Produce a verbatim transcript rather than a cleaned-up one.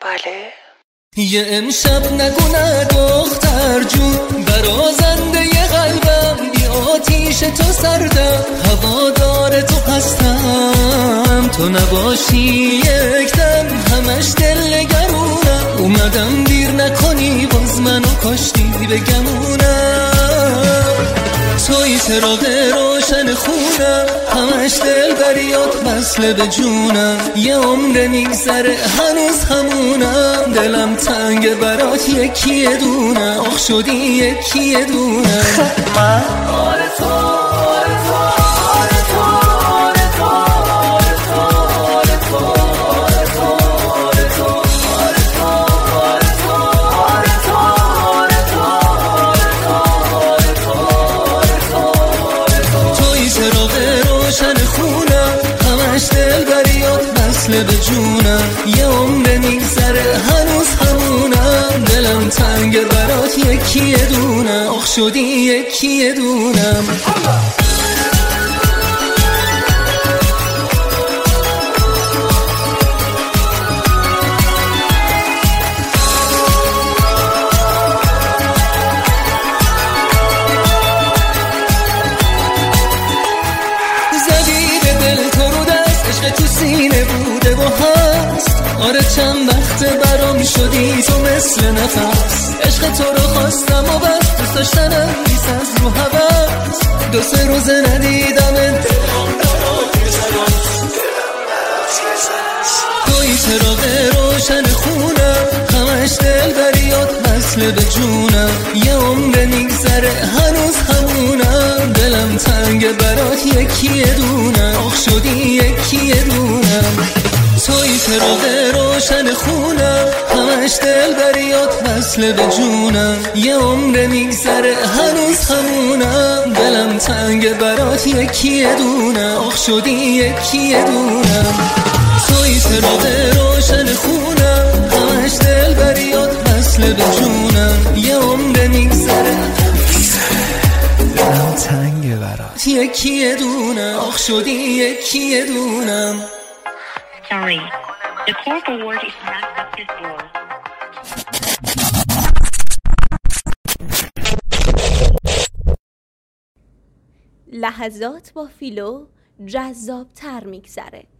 بله. یه امشب نگونه دختر جون، برازنده ی قلبم، بی آتیش تو سردم، هوادار تو هستم، تو نباشی یک دم همش دل نگرونم، اومدم دیر نکنی باز منو کاشتی بگمونم، توی چراغ روشن خونم، همش دل بریات وصله به جونم، یه عمر میگذره هنوز همونم، دلم تنگ برات یکی دونم، آخ شدی یکی دونم. من آره تو آره تو آره تو آره تو آره تو آره تو آره تو آره تو آره تو آره تو آره تو آره تو آره تو آره تو توی چراغ روشن خونم، همش دل بریات وصله به جونم، یه عمر میگذره هنوز همونم، دلم تنگ برات یکی دونم، آخ شدی یکی دونم. تو سینه بوده و هست، آره چند وقت برام شدی تو مثل نفس، عشق تو رو خواستم و بس، دوست داشتنم نیست از رو هوس، دو سه روز ندیدم دلم برات توی چراغ روشن خونم، همش دل بریات وصله به جونم، یه عمر میگذره هنوز همونم، دلم تنگ برات یکی دونم، آخ شدی یکی دونم. توی چراغ روشن خونم، همش دل بریات وصله به جونم، یه عمر میگذره هنوز همونم، دلم تنگ برات یکی دونم، آخ شدی یکی دونم. توی چراغ روشن خونم، همش دل بریات وصله به جونم، یه عمر میگذره دلم تنگ برات یکی دونم، آخ شدی یکی دونم. Sorry, the call forward is not at this door. لحظات با فیلو جذاب تر میگذره.